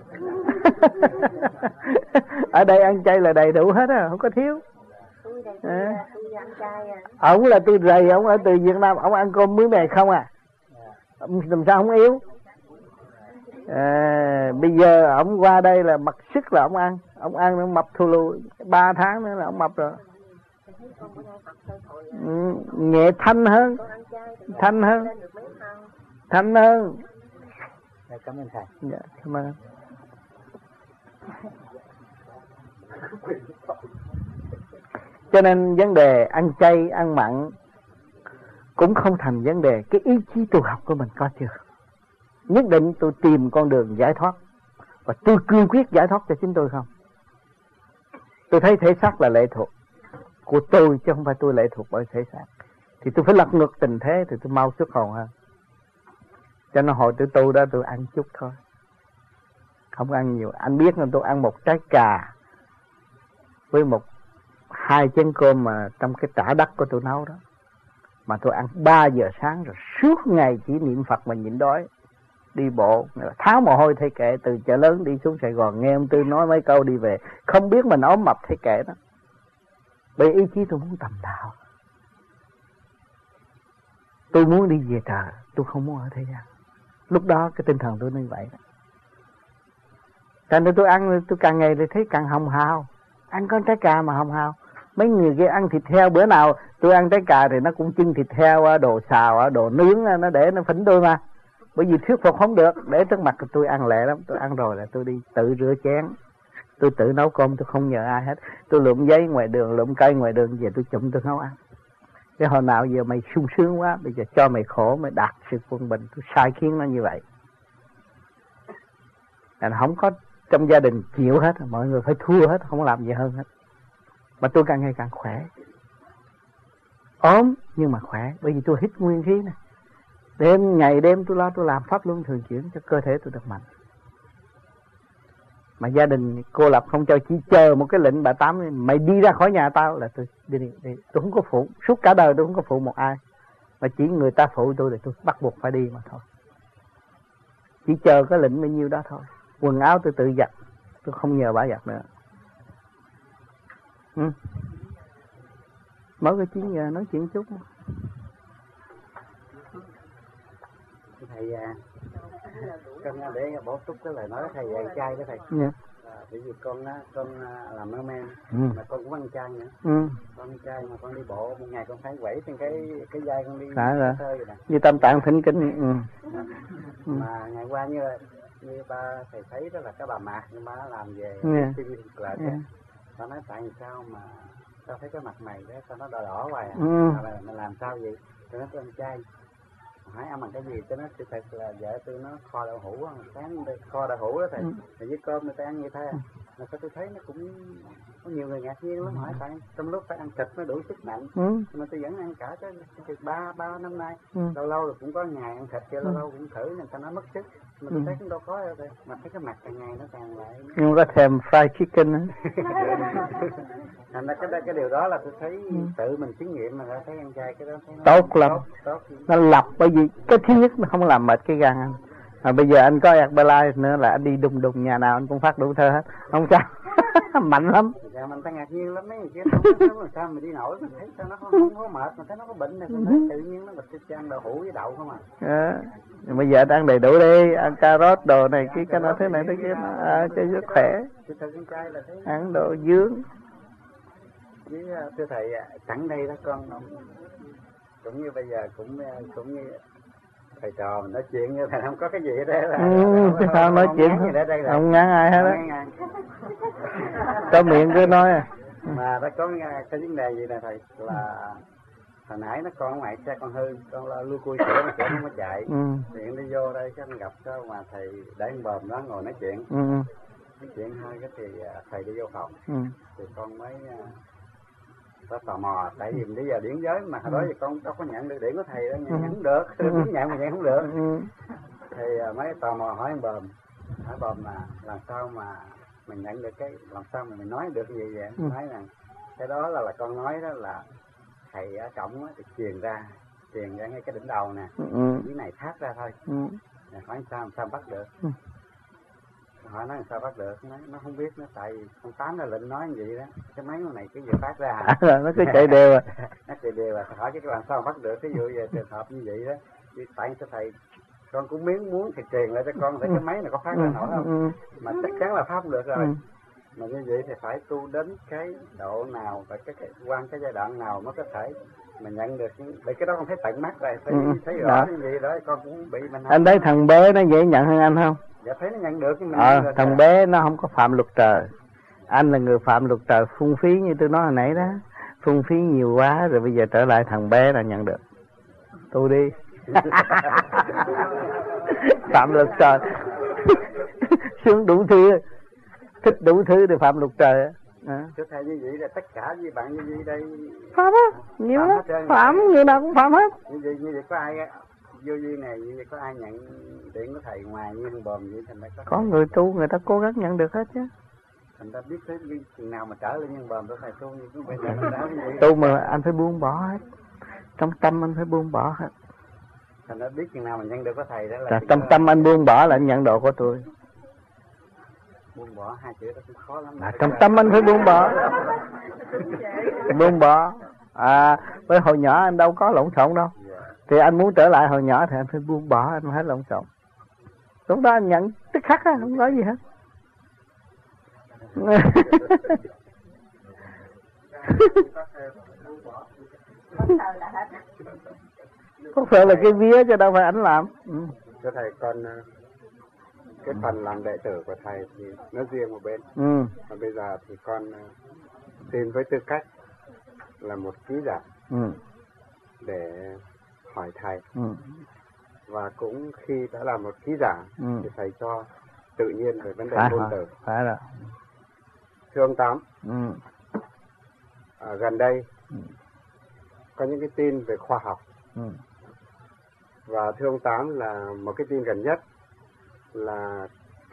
Ở đây ăn chay là đầy đủ hết á, không có thiếu. Ổng là tôi rầy, ổng ở từ Việt Nam, ổng ăn cơm muối mè không à, làm sao không yếu. Bây giờ ổng qua đây là mặc sức là ổng ăn nó mập thù lù, 3 tháng nữa là ổng mập rồi. Nhẹ thanh hơn. Cảm ơn thầy. Dạ, cảm ơn. Cho nên vấn đề ăn chay, ăn mặn cũng không thành vấn đề. Cái ý chí tu học của mình có chưa? Nhất định tôi tìm con đường giải thoát, và tôi cương quyết giải thoát cho chính tôi không? Tôi thấy thể xác là lệ thuộc của tôi, chứ không phải tôi lệ thuộc bởi thể xác. Thì tôi phải lật ngược tình thế thì tôi mau xuất hồn hơn. Cho nên hồi tôi đó tôi ăn chút thôi, không ăn nhiều. Anh biết là tôi ăn một trái cà với 2 chén cơm mà trong cái chả đất của tôi nấu đó. Mà tôi ăn 3 giờ sáng rồi suốt ngày chỉ niệm Phật mà nhịn đói. Đi bộ, tháo mồ hôi thấy kệ, từ chợ lớn đi xuống Sài Gòn, nghe ông Tư nói mấy câu đi về. Không biết mình ốm mập thấy kệ đó. Bởi ý chí tôi muốn tầm đạo. Tôi muốn đi về trời, tôi không muốn ở thế gian. Lúc đó cái tinh thần tôi như vậy đó. Cho nên tôi ăn, tôi càng ngày thì thấy càng hồng hào. Ăn con trái cà mà hồng hào. Mấy người kia ăn thịt heo, bữa nào tôi ăn trái cà thì nó cũng chưng thịt heo, đồ xào, đồ nướng, nó để nó phỉnh tôi mà. Bởi vì thuyết phục không được, để trước mặt tôi ăn lẹ lắm. Tôi ăn rồi là tôi đi tự rửa chén, tôi tự nấu cơm, tôi không nhờ ai hết. Tôi lượm giấy ngoài đường, lượm cây ngoài đường về tôi chụm tôi nấu ăn. Thế hồi nào giờ mày sung sướng quá, bây giờ cho mày khổ, mày đạt sự quân bình. Tôi sai khiến nó như vậy. Nên không có trong gia đình chịu hết, mọi người phải thua hết, không làm gì hơn hết. Mà tôi càng ngày càng khỏe. Ốm nhưng mà khỏe, bởi vì tôi hít nguyên khí này. Ngày đêm tôi làm pháp luân thường chuyển cho cơ thể tôi được mạnh. Mà gia đình cô lập không cho, chỉ chờ một cái lệnh bà Tám, mày đi ra khỏi nhà tao là tôi đi. Tôi không có phụ, suốt cả đời tôi không có phụ một ai. Mà chỉ người ta phụ tôi thì tôi bắt buộc phải đi mà thôi. Chỉ chờ cái lệnh bao nhiêu đó thôi. Quần áo tôi tự giặt, tôi không nhờ bà giặt nữa. Mới có 9 giờ nói chuyện chút. Thầy con để bổ túc cái lời nói thầy dạy chay đó thầy. Bởi vì con làm mơ men, mà con cũng ăn chay nữa. Con ăn chay mà con đi bộ một ngày con phải quẩy trên cái vai con đi rồi nè. Như Tâm Tạng Thỉnh Kinh. Mà ngày qua như ba thầy thấy đó là cái bà Mạc, nhưng bà làm về TV lại đó. Bà nói tại sao mà tao thấy cái mặt mày đó sao nó đỏ đỏ hoài à? Mà làm sao vậy? Tôi nói tôi ăn chay. Hỏi ăn bằng cái gì? Tôi nói sự thật là vợ tôi nó kho đậu hũ, sáng kho đậu hũ đó thầy. Thì với cơm người ta ăn như thế à? Mà sao tôi thấy nó cũng có nhiều người ngạc nhiên lắm, hỏi tại trong lúc phải ăn thịt nó đủ sức mạnh. Mà tôi vẫn ăn cả cái 3 năm nay. Lâu lâu rồi cũng có ngày ăn thịt, lâu lâu cũng thử, người ta nói mất sức. Mà tôi thấy cũng đâu có đâu thầy. Mà thấy cái mặt càng ngày nó càng lại. Nhưng có thèm fried chicken á. Thành ra cái điều đó là tôi thấy tự mình chứng nghiệm mà thấy ăn chay cái đó thấy nó tốt lắm. Nó lập, bởi vì cái thứ nhất nó không làm mệt cái gan anh. Mà bây giờ anh có Herbalife nữa là anh đi đùng nhà nào anh cũng phát đủ thơ hết. Không sao. Mạnh lắm. Dạ mình ta ngạc nhiên lắm mấy người kia không sao mà đi nổi, mình thấy sao nó không có mệt, mà thấy nó có bệnh này, mình thấy tự nhiên nó bịch ăn đậu hũ với đậu không à. Bây giờ anh ăn đầy đủ đi, ăn cà rốt đồ này cái nó thế này thế kia cho rất khỏe. Ăn đồ dướng. Với thưa thầy sẵn đây đó con cũng như bây giờ cũng như thầy trò mình nói chuyện như thầy không có cái gì ở đây là sao nói chuyện không ngán ai hết đó. Có miệng cứ nói à. Mà nó có cái vấn đề gì nè thầy, là hồi nãy nó con ngoài xe con hư, con lưu cui sửa nó không có chạy, điện đi vô đây cái con gặp cái mà thầy để con bờm đó ngồi nói chuyện, nói chuyện hơi cái thì thầy đi vô phòng, thì con mới có tò mò, tại vì bây giờ điển giới mà hồi đó thì con đâu có nhận được điện của thầy đó, nhận không được, nhận mà nhận không được, thì mới tò mò hỏi bờm là làm sao mà mình nhận được cái, làm sao mà mình nói được cái gì vậy? Nói rằng cái đó là con nói đó là thầy ở trọng thì truyền ra ngay cái đỉnh đầu nè, cái này thác ra thôi, hỏi sao bắt được, hỏi nói làm sao bắt được, nó không biết, nó tại con Tám nó lệnh nói như vậy đó, cái máy này cái gì phát ra nó cứ chạy đều nó chạy đều hỏi cái làm sao bắt được, ví dụ về trường hợp như vậy đó, tại sao thầy con cũng muốn thì truyền lại cho con để cái máy này có phát ra nổi không, mà chắc chắn là phát không được rồi, mà như vậy thì phải tu đến cái độ nào và qua cái giai đoạn nào mới có thể mà nhận được, vì cái đó con thấy tận mắt rồi, thấy rõ như vậy đó, con cũng bị mình. Anh thấy thằng bé nó dễ nhận hơn anh không? Dạ thấy nó nhận được nhưng mình thằng bé nó không có phạm luật trời, anh là người phạm luật trời, phung phí như tôi nói hồi nãy đó, phung phí nhiều quá rồi bây giờ trở lại thằng bé là nhận được. Tu đi. Phạm luật trời. Sướng đủ thứ, thích đủ thứ để phạm luật trời. Thưa thầy, như vậy là tất cả với bạn như vậy đây phạm á, nhiều lắm, phạm người nào cũng phạm hết. Như vậy có ai vô duy này, như vậy có ai nhận điện của thầy ngoài như thằng Bồm vậy? Thành ra có người tu người ta cố gắng nhận được hết chứ. Thành ra biết tới chừng nào mà trở lên nhân Bồm đó thầy tu như cũng bây giờ tu mà anh phải buông bỏ hết, trong tâm anh phải buông bỏ hết. Thành ra biết chừng nào mà nhận được của thầy đó là trong tâm anh buông bỏ là anh nhận độ của tôi. Buông bỏ hai chữ đó cũng khó lắm. Trong tâm anh phải buông bỏ. Buông bỏ. Với hồi nhỏ anh đâu có lộn xộn đâu. Thì anh muốn trở lại hồi nhỏ thì anh phải buông bỏ, anh không hết lộn xộn. Lúc đó anh nhận tức khắc á, không có gì hết. Có phải là cái vía chứ đâu phải anh làm. Thưa thầy, con cái phần làm đệ tử của thầy thì nó riêng một bên. Và bây giờ thì con xin với tư cách là một ký giả để hỏi thầy. Và cũng khi đã là một ký giả thì thầy cho tự nhiên về vấn đề ngôn từ. Phải rồi. Thưa ông Tám, gần đây có những cái tin về khoa học. Và thưa ông Tám, là một cái tin gần nhất là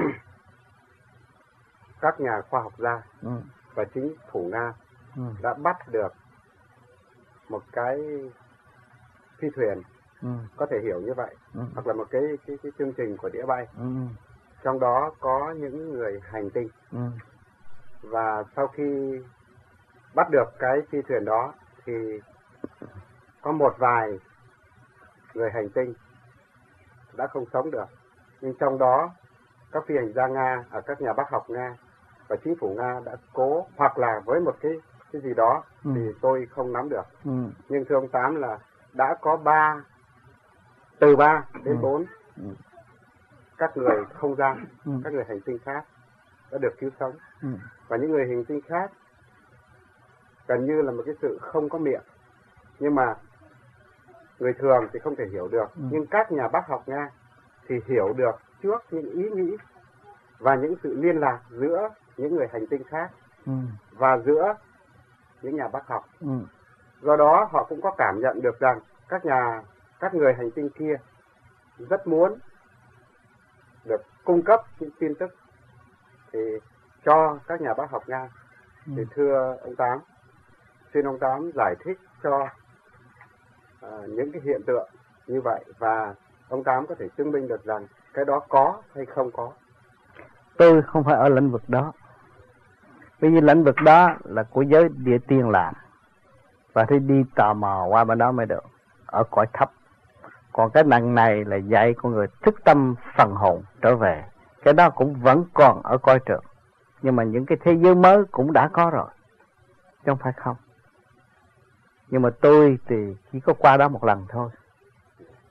các nhà khoa học gia và chính phủ Nga đã bắt được một cái phi thuyền, có thể hiểu như vậy, hoặc là một cái chương trình của đĩa bay. Trong đó có những người hành tinh. Và sau khi bắt được cái phi thuyền đó thì có một vài người hành tinh đã không sống được. Nhưng trong đó các phi hành gia Nga, các nhà bác học Nga và chính phủ Nga đã cố, hoặc là với một cái gì đó thì tôi không nắm được. Nhưng thưa ông Tám, là đã có từ 3 đến 4 các người không gian, các người hành tinh khác đã được cứu sống. Và những người hành tinh khác gần như là một cái sự không có miệng, nhưng mà người thường thì không thể hiểu được. Nhưng các nhà bác học Nga thì hiểu được trước những ý nghĩ và những sự liên lạc giữa những người hành tinh khác và giữa những nhà bác học. Do đó họ cũng có cảm nhận được rằng các người hành tinh kia rất muốn được cung cấp những tin tức thì cho các nhà bác học Nga. Thì thưa ông Tám, xin ông Tám giải thích cho những cái hiện tượng như vậy, và ông Tám có thể chứng minh được rằng cái đó có hay không có. Tôi không phải ở lĩnh vực đó, bởi vì lĩnh vực đó là của giới địa tiên làm, và thì đi tò mò qua bên đó mới được, ở cõi thấp. Còn cái nặng này là dạy con người thức tâm phần hồn trở về, cái đó cũng vẫn còn ở cõi trượt, nhưng mà những cái thế giới mới cũng đã có rồi, chứ không phải không. Nhưng mà tôi thì chỉ có qua đó một lần thôi,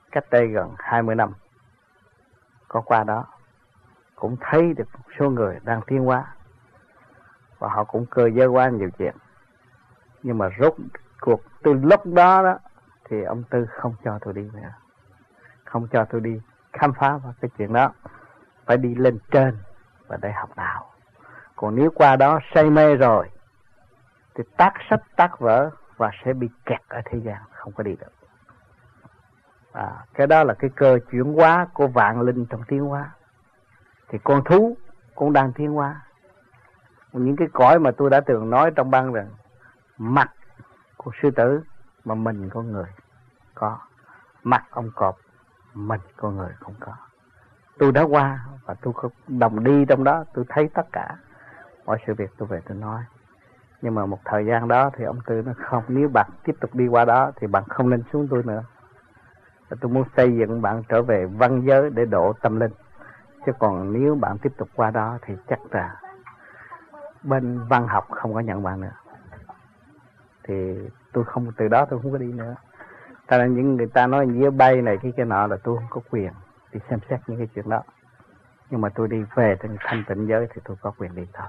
cách đây gần 20 năm có qua đó, cũng thấy được một số người đang tiến hóa và họ cũng cơ giới hóa nhiều chuyện. Nhưng mà rốt cuộc từ lúc đó đó thì ông Tư không cho tôi đi nữa, không cho tôi đi khám phá vào cái chuyện đó, phải đi lên trên và để học đạo. Còn nếu qua đó say mê rồi thì tác sách tác vở và sẽ bị kẹt ở thế gian, không có đi được. Cái đó là cái cơ chuyển hóa của vạn linh trong tiến hóa. Thì con thú cũng đang tiến hóa. Những cái cõi mà tôi đã từng nói trong băng rằng mặt của sư tử mà mình con người có, mặt ông cọp mình con người không có. Tôi đã qua và tôi đồng đi trong đó, tôi thấy tất cả mọi sự việc tôi về tôi nói. Nhưng mà một thời gian đó thì ông Tư nó không, nếu bạn tiếp tục đi qua đó thì bạn không nên xuống tôi nữa. Và tôi muốn xây dựng bạn trở về văn giới để độ tâm linh. Chứ còn nếu bạn tiếp tục qua đó thì chắc là bên văn học không có nhận bạn nữa. Thì tôi không, từ đó tôi không có đi nữa. Tại là những người ta nói dĩa bay này cái nọ là tôi không có quyền đi xem xét những cái chuyện đó. Nhưng mà tôi đi về trên thanh tịnh giới thì tôi có quyền đi thôi.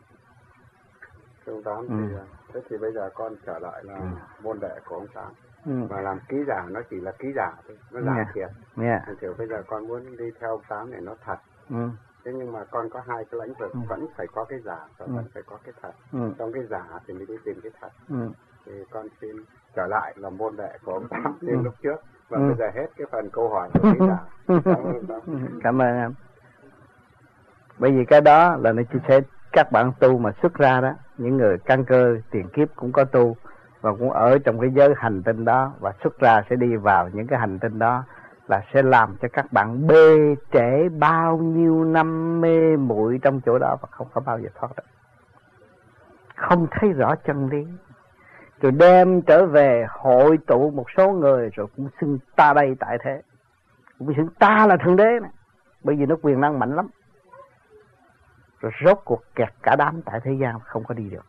Ông Tám thì thế thì bây giờ con trở lại là môn đệ của ông Tám. Mà làm ký giả nó chỉ là ký giả thôi, nó giả thiệt. Thì kiểu bây giờ con muốn đi theo ông Tám này nó thật. Thế nhưng mà con có hai cái lĩnh vực, vẫn phải có cái giả và vẫn phải có cái thật. Trong cái giả thì mới đi tìm cái thật. Thì con xin trở lại là môn đệ của ông Tám như lúc trước. Và bây giờ hết cái phần câu hỏi của ký giả. Cảm ơn em. Bởi vì cái đó là nó chỉ sẽ các bạn tu mà xuất ra đó, những người căn cơ tiền kiếp cũng có tu và cũng ở trong cái giới hành tinh đó, và xuất ra sẽ đi vào những cái hành tinh đó là sẽ làm cho các bạn bê trễ bao nhiêu năm mê muội trong chỗ đó và không có bao giờ thoát được, không thấy rõ chân lý, rồi đem trở về hội tụ một số người rồi cũng xưng ta đây tại thế, cũng xưng ta là thượng đế này, bởi vì nó quyền năng mạnh lắm. Rồi rốt cuộc kẹt cả đám tại thế gian không có đi được.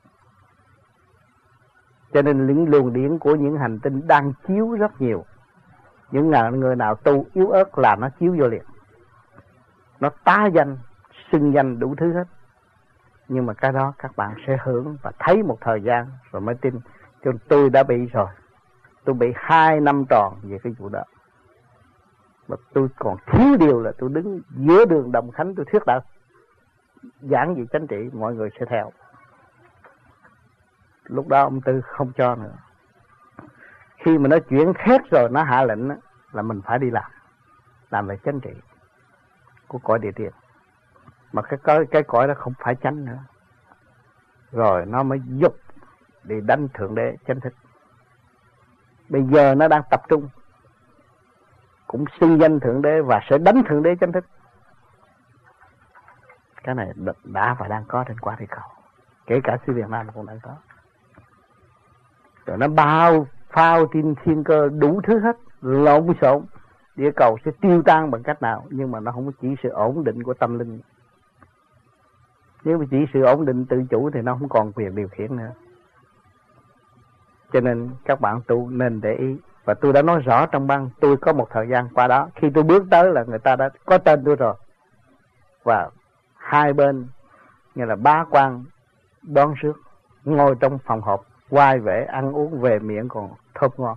Cho nên những luồng điển của những hành tinh đang chiếu rất nhiều. Những người nào tu yếu ớt là nó chiếu vô liền. Nó tá danh, xưng danh đủ thứ hết. Nhưng mà cái đó các bạn sẽ hưởng và thấy một thời gian rồi mới tin. Cho nên tôi đã bị rồi. Tôi bị 2 năm tròn về cái vụ đó. Mà tôi còn thiếu điều là tôi đứng giữa đường Đồng Khánh tôi thuyết đạo. Giảng gì chánh trị mọi người sẽ theo. Lúc đó ông Tư không cho nữa. Khi mà nó chuyển hết rồi, nó hạ lệnh đó, là mình phải đi làm về chánh trị của cõi địa tiền. Mà cái cõi đó không phải chánh nữa. Rồi nó mới dục đi đánh thượng đế chánh thức. Bây giờ nó đang tập trung, cũng xưng danh thượng đế và sẽ đánh thượng đế chánh thức. Cái này đã và đang có trên quả địa cầu, kể cả xứ Việt Nam cũng đang có. Rồi nó bao phao tin thiên cơ đủ thứ hết, lộn xộn. Địa cầu sẽ tiêu tan bằng cách nào, nhưng mà nó không chỉ sự ổn định của tâm linh. Nếu mà chỉ sự ổn định tự chủ thì nó không còn quyền điều khiển nữa. Cho nên các bạn tu nên để ý. Và tôi đã nói rõ trong băng, tôi có một thời gian qua đó, khi tôi bước tới là người ta đã có tên tôi rồi. Và hai bên như là bá quan đón rước, ngồi trong phòng họp, quay về ăn uống về miệng còn thơm ngon.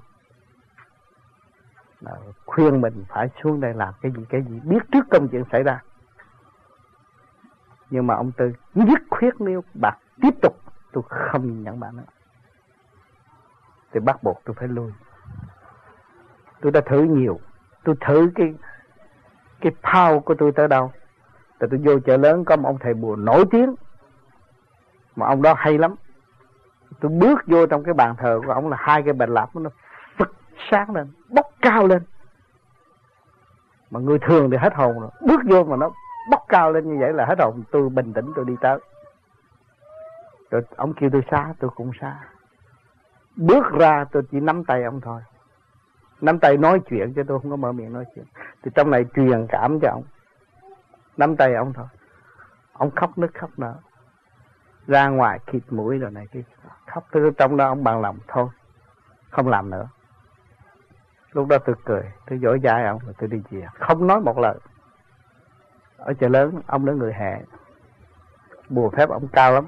Khuyên mình phải xuống đây làm cái gì biết trước công chuyện xảy ra. Nhưng mà ông Tư nhất quyết nếu bạn tiếp tục tôi không nhận bạn nữa, thì bắt buộc tôi phải lui. Tôi đã thử nhiều, tôi thử cái power của tôi tới đâu. Tại tôi vô chợ lớn có một ông thầy bùa nổi tiếng, mà ông đó hay lắm. Tôi bước vô trong cái bàn thờ của ông là 2 cái bạch lạp nó phật sáng lên, bốc cao lên. Mà người thường thì hết hồn rồi, bước vô mà nó bốc cao lên như vậy là hết hồn. Tôi bình tĩnh tôi đi tới. Rồi ông kêu tôi xa, tôi cũng xa. Bước ra tôi chỉ nắm tay ông thôi. Nắm tay nói chuyện chứ tôi không có mở miệng nói chuyện. Thì trong này truyền cảm cho ông. Nắm tay ông thôi. Ông khóc nức khóc nở. Ra ngoài khịt mũi rồi này kia. Khóc từ trong đó ông bằng lòng thôi. Không làm nữa. Lúc đó tôi cười, tôi dỗ dai ông rồi tôi đi về, không nói một lời. Ở chợ lớn ông là người Hạ, bùa phép ông cao lắm.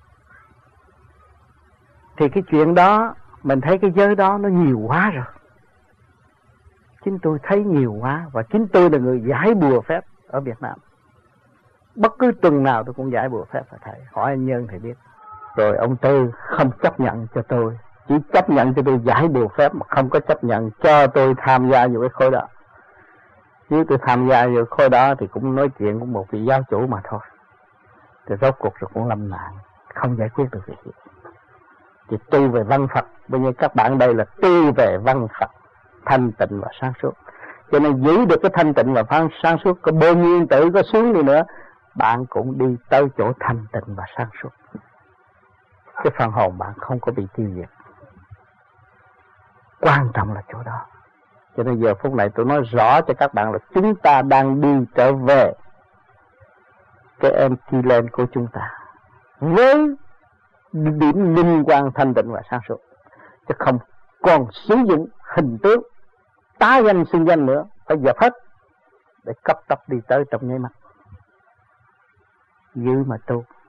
Thì cái chuyện đó mình thấy cái giới đó nó nhiều quá rồi. Chính tôi thấy nhiều quá, và chính tôi là người giải bùa phép ở Việt Nam. Bất cứ tuần nào tôi cũng giải bùa phép cho thầy, hỏi anh Nhân thì biết. Rồi ông Tư không chấp nhận cho tôi, chỉ chấp nhận cho tôi giải bùa phép mà không có chấp nhận cho tôi tham gia vào cái khối đó. Nếu tôi tham gia vào khối đó thì cũng nói chuyện của một vị giáo chủ mà thôi. Thì rốt cuộc rồi cũng lâm nạn, không giải quyết được việc gì. Thì tu về văn Phật, bây giờ các bạn đây là tu về văn Phật, thanh tịnh và sáng suốt. Cho nên giữ được cái thanh tịnh và sáng suốt, có bao nhiêu tử có xuống đi nữa, bạn cũng đi tới chỗ thanh tịnh và sáng suốt. Cái phần hồn bạn không có bị tiêu diệt. Quan trọng là chỗ đó. Cho nên giờ phút này tôi nói rõ cho các bạn là chúng ta đang đi trở về cái empty land của chúng ta, với điểm linh quan thanh tịnh và sáng suốt, chứ không còn sử dụng hình tướng tá danh xưng danh nữa, phải dập hết để cấp tốc đi tới trong nháy mắt. Giữ mà tu.